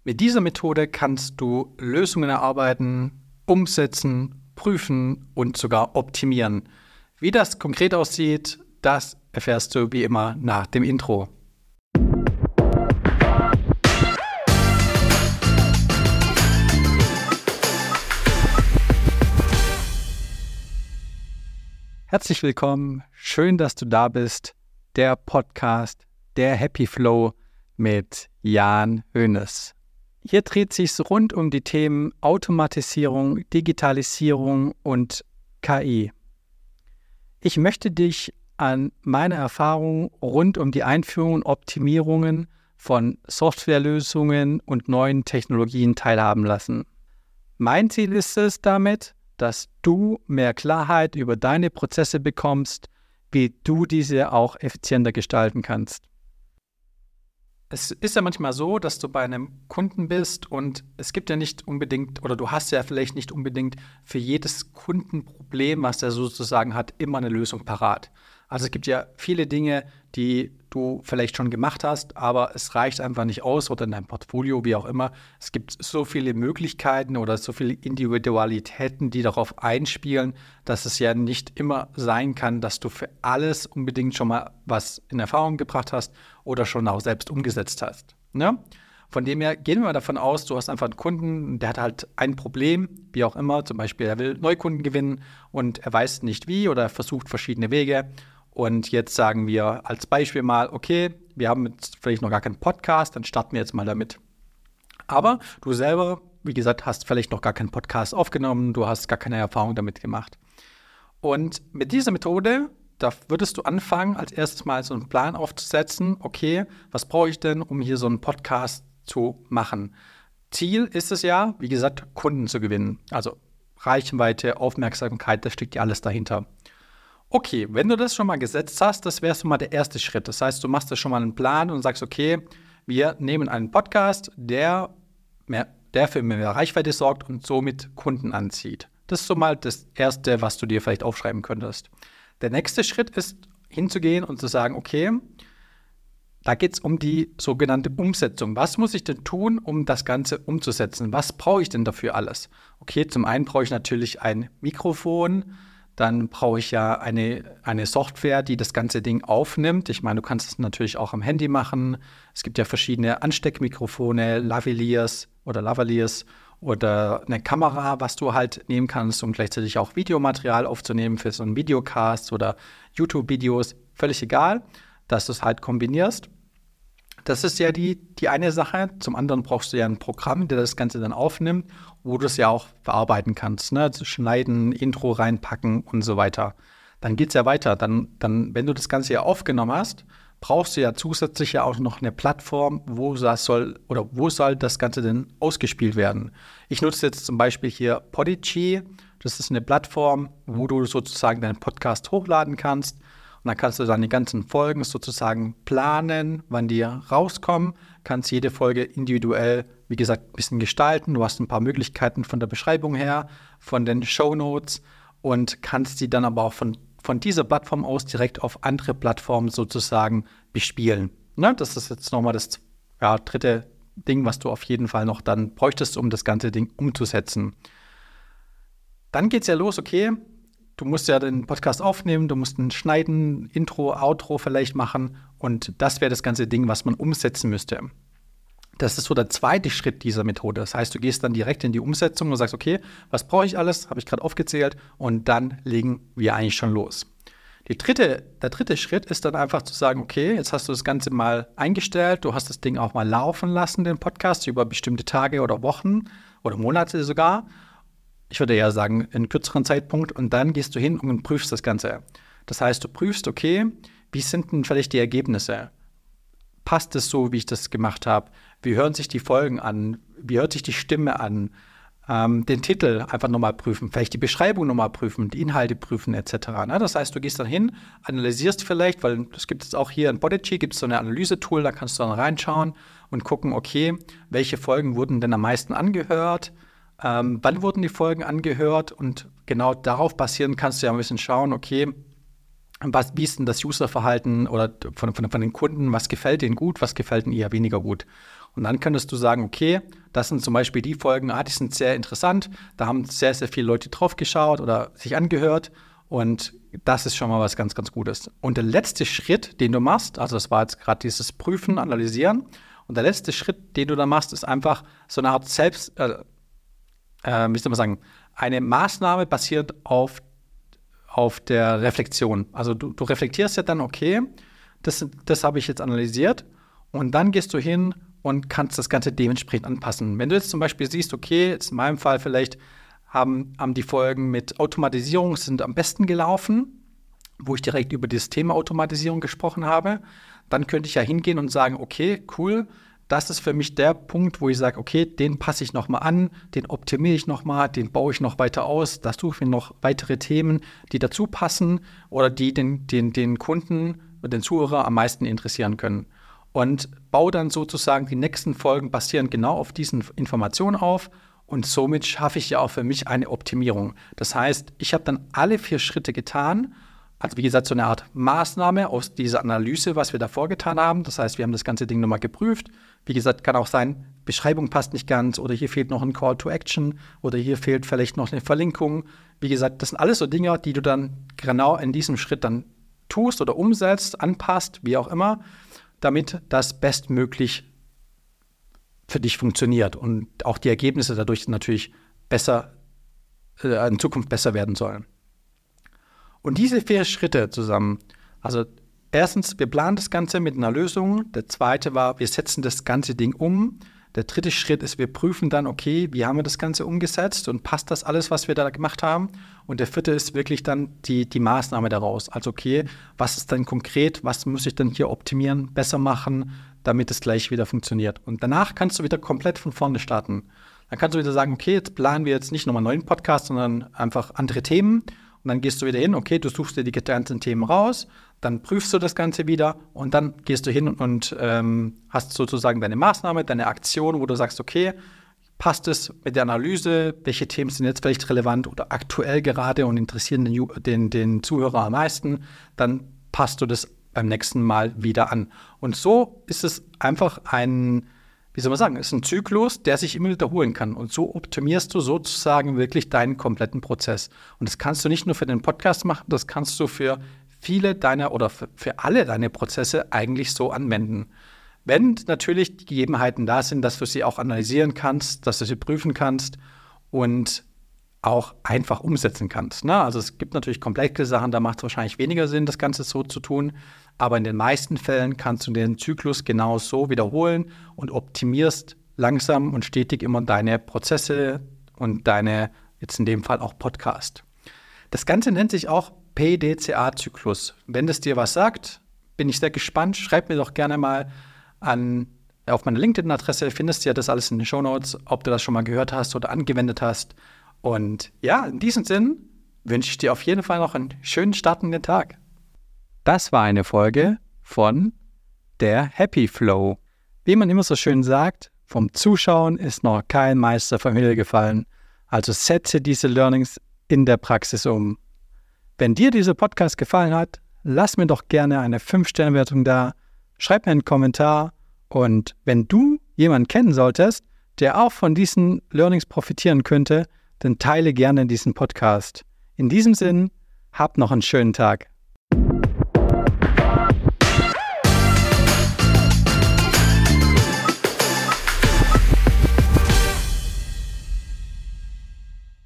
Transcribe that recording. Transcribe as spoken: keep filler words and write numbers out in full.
Mit dieser Methode kannst du Lösungen erarbeiten, umsetzen, prüfen und sogar optimieren. Wie das konkret aussieht, das erfährst du wie immer nach dem Intro. Herzlich willkommen, schön, dass du da bist. Der Podcast, der Happy Flow mit Jan Hoeneß. Hier dreht sich rund um die Themen Automatisierung, Digitalisierung und K I. Ich möchte dich an meine Erfahrungen rund um die Einführung und Optimierungen von Softwarelösungen und neuen Technologien teilhaben lassen. Mein Ziel ist es damit, dass du mehr Klarheit über deine Prozesse bekommst, wie du diese auch effizienter gestalten kannst. Es ist ja manchmal so, dass du bei einem Kunden bist und es gibt ja nicht unbedingt, oder du hast ja vielleicht nicht unbedingt für jedes Kundenproblem, was er sozusagen hat, immer eine Lösung parat. Also es gibt ja viele Dinge, die du vielleicht schon gemacht hast, aber es reicht einfach nicht aus oder in deinem Portfolio, wie auch immer. Es gibt so viele Möglichkeiten oder so viele Individualitäten, die darauf einspielen, dass es ja nicht immer sein kann, dass du für alles unbedingt schon mal was in Erfahrung gebracht hast oder schon auch selbst umgesetzt hast. Ne? Von dem her gehen wir mal davon aus, du hast einfach einen Kunden, der hat halt ein Problem, wie auch immer. Zum Beispiel, er will Neukunden gewinnen und er weiß nicht wie oder er versucht verschiedene Wege. Und jetzt sagen wir als Beispiel mal, okay, wir haben jetzt vielleicht noch gar keinen Podcast, dann starten wir jetzt mal damit. Aber du selber, wie gesagt, hast vielleicht noch gar keinen Podcast aufgenommen, du hast gar keine Erfahrung damit gemacht. Und mit dieser Methode, da würdest du anfangen, als erstes mal so einen Plan aufzusetzen, okay, was brauche ich denn, um hier so einen Podcast zu machen? Ziel ist es ja, wie gesagt, Kunden zu gewinnen. Also Reichweite, Aufmerksamkeit, das steckt ja alles dahinter. Okay, wenn du das schon mal gesetzt hast, das wäre schon mal der erste Schritt. Das heißt, du machst das schon mal einen Plan und sagst, okay, wir nehmen einen Podcast, der, mehr, der für mehr Reichweite sorgt und somit Kunden anzieht. Das ist so mal das Erste, was du dir vielleicht aufschreiben könntest. Der nächste Schritt ist, hinzugehen und zu sagen, okay, da geht es um die sogenannte Umsetzung. Was muss ich denn tun, um das Ganze umzusetzen? Was brauche ich denn dafür alles? Okay, zum einen brauche ich natürlich ein Mikrofon. Dann brauche ich ja eine, eine Software, die das ganze Ding aufnimmt. Ich meine, du kannst es natürlich auch am Handy machen. Es gibt ja verschiedene Ansteckmikrofone, Lavaliers oder Lavaliers oder eine Kamera, was du halt nehmen kannst, um gleichzeitig auch Videomaterial aufzunehmen für so einen Videocast oder YouTube-Videos. Völlig egal, dass du es halt kombinierst. Das ist ja die, die eine Sache. Zum anderen brauchst du ja ein Programm, der das Ganze dann aufnimmt, wo du es ja auch verarbeiten kannst, ne? Schneiden, Intro reinpacken und so weiter. Dann geht es ja weiter. Dann, dann, wenn du das Ganze ja aufgenommen hast, brauchst du ja zusätzlich ja auch noch eine Plattform, wo das soll oder wo soll das Ganze denn ausgespielt werden. Ich nutze jetzt zum Beispiel hier Podigy. Das ist eine Plattform, wo du sozusagen deinen Podcast hochladen kannst. Und dann kannst du deine ganzen Folgen sozusagen planen, wann die rauskommen. Kannst jede Folge individuell, wie gesagt, ein bisschen gestalten. Du hast ein paar Möglichkeiten von der Beschreibung her, von den Shownotes und kannst die dann aber auch von, von dieser Plattform aus direkt auf andere Plattformen sozusagen bespielen. Ne? Das ist jetzt nochmal das ja, dritte Ding, was du auf jeden Fall noch dann bräuchtest, um das ganze Ding umzusetzen. Dann geht es ja los, okay, du musst ja den Podcast aufnehmen, du musst ein Schneiden, Intro, Outro vielleicht machen und das wäre das ganze Ding, was man umsetzen müsste. Das ist so der zweite Schritt dieser Methode. Das heißt, du gehst dann direkt in die Umsetzung und sagst, okay, was brauche ich alles? Habe ich gerade aufgezählt und dann legen wir eigentlich schon los. Die dritte, der dritte Schritt ist dann einfach zu sagen, okay, jetzt hast du das Ganze mal eingestellt, du hast das Ding auch mal laufen lassen, den Podcast, über bestimmte Tage oder Wochen oder Monate sogar. Ich würde eher sagen, einen kürzeren Zeitpunkt und dann gehst du hin und prüfst das Ganze. Das heißt, du prüfst, okay, wie sind denn vielleicht die Ergebnisse? Passt es so, wie ich das gemacht habe? Wie hören sich die Folgen an? Wie hört sich die Stimme an? Ähm, den Titel einfach nochmal prüfen, vielleicht die Beschreibung nochmal prüfen, die Inhalte prüfen et cetera. Ne? Das heißt, du gehst dann hin, analysierst vielleicht, weil das gibt es auch hier in Podigy, gibt es so eine Analyse-Tool, da kannst du dann reinschauen und gucken, okay, welche Folgen wurden denn am meisten angehört? Ähm, wann wurden die Folgen angehört? Und genau darauf basierend kannst du ja ein bisschen schauen, okay, was, wie ist denn das Userverhalten oder von, von, von den Kunden, was gefällt denen gut, was gefällt ihnen eher weniger gut. Und dann könntest du sagen, okay, das sind zum Beispiel die Folgen, ah, die sind sehr interessant, da haben sehr, sehr viele Leute drauf geschaut oder sich angehört und das ist schon mal was ganz, ganz Gutes. Und der letzte Schritt, den du machst, also das war jetzt gerade dieses Prüfen, Analysieren, und der letzte Schritt, den du da machst, ist einfach so eine Art Selbst, äh, äh, wie soll man sagen, eine Maßnahme basiert auf auf der Reflexion. Also du, du reflektierst ja dann, okay, das, das habe ich jetzt analysiert und dann gehst du hin und kannst das Ganze dementsprechend anpassen. Wenn du jetzt zum Beispiel siehst, okay, jetzt in meinem Fall vielleicht haben, haben die Folgen mit Automatisierung sind am besten gelaufen, wo ich direkt über das Thema Automatisierung gesprochen habe, dann könnte ich ja hingehen und sagen, okay, cool, das ist für mich der Punkt, wo ich sage, okay, den passe ich nochmal an, den optimiere ich nochmal, den baue ich noch weiter aus, da suche ich mir noch weitere Themen, die dazu passen oder die den, den, den Kunden und den Zuhörer am meisten interessieren können. Und baue dann sozusagen die nächsten Folgen basierend genau auf diesen Informationen auf und somit schaffe ich ja auch für mich eine Optimierung. Das heißt, ich habe dann alle vier Schritte getan. Also wie gesagt, so eine Art Maßnahme aus dieser Analyse, was wir davor getan haben. Das heißt, wir haben das ganze Ding nochmal geprüft. Wie gesagt, kann auch sein, Beschreibung passt nicht ganz oder hier fehlt noch ein Call to Action oder hier fehlt vielleicht noch eine Verlinkung. Wie gesagt, das sind alles so Dinge, die du dann genau in diesem Schritt dann tust oder umsetzt, anpasst, wie auch immer, damit das bestmöglich für dich funktioniert und auch die Ergebnisse dadurch natürlich besser, äh, in Zukunft besser werden sollen. Und diese vier Schritte zusammen, also erstens, wir planen das Ganze mit einer Lösung. Der zweite war, wir setzen das ganze Ding um. Der dritte Schritt ist, wir prüfen dann, okay, wie haben wir das Ganze umgesetzt und passt das alles, was wir da gemacht haben? Und der vierte ist wirklich dann die, die Maßnahme daraus. Also okay, was ist dann konkret, was muss ich dann hier optimieren, besser machen, damit es gleich wieder funktioniert. Und danach kannst du wieder komplett von vorne starten. Dann kannst du wieder sagen, okay, jetzt planen wir jetzt nicht nochmal einen neuen Podcast, sondern einfach andere Themen. Und dann gehst du wieder hin, okay, du suchst dir die ganzen Themen raus, dann prüfst du das Ganze wieder und dann gehst du hin und, und ähm, hast sozusagen deine Maßnahme, deine Aktion, wo du sagst, okay, passt es mit der Analyse, welche Themen sind jetzt vielleicht relevant oder aktuell gerade und interessieren den, den, den Zuhörer am meisten, dann passt du das beim nächsten Mal wieder an. Und so ist es einfach ein, wie soll man sagen, ist ein Zyklus, der sich immer wiederholen kann. Und so optimierst du sozusagen wirklich deinen kompletten Prozess. Und das kannst du nicht nur für den Podcast machen, das kannst du für viele deiner oder für, für alle deine Prozesse eigentlich so anwenden. Wenn natürlich die Gegebenheiten da sind, dass du sie auch analysieren kannst, dass du sie prüfen kannst und auch einfach umsetzen kannst. Ne? Also es gibt natürlich komplexe Sachen, da macht es wahrscheinlich weniger Sinn, das Ganze so zu tun. Aber in den meisten Fällen kannst du den Zyklus genau so wiederholen und optimierst langsam und stetig immer deine Prozesse und deine, jetzt in dem Fall auch Podcast. Das Ganze nennt sich auch P D C A-Zyklus. Wenn das dir was sagt, bin ich sehr gespannt. Schreib mir doch gerne mal an, auf meine LinkedIn-Adresse, findest du ja das alles in den Shownotes, ob du das schon mal gehört hast oder angewendet hast. Und ja, in diesem Sinn wünsche ich dir auf jeden Fall noch einen schönen startenden Tag. Das war eine Folge von der Happy Flow. Wie man immer so schön sagt, vom Zuschauen ist noch kein Meister vom Himmel gefallen. Also setze diese Learnings in der Praxis um. Wenn dir dieser Podcast gefallen hat, lass mir doch gerne eine fünf Sterne Bewertung da, schreib mir einen Kommentar und wenn du jemanden kennen solltest, der auch von diesen Learnings profitieren könnte, dann teile gerne diesen Podcast. In diesem Sinn, hab noch einen schönen Tag.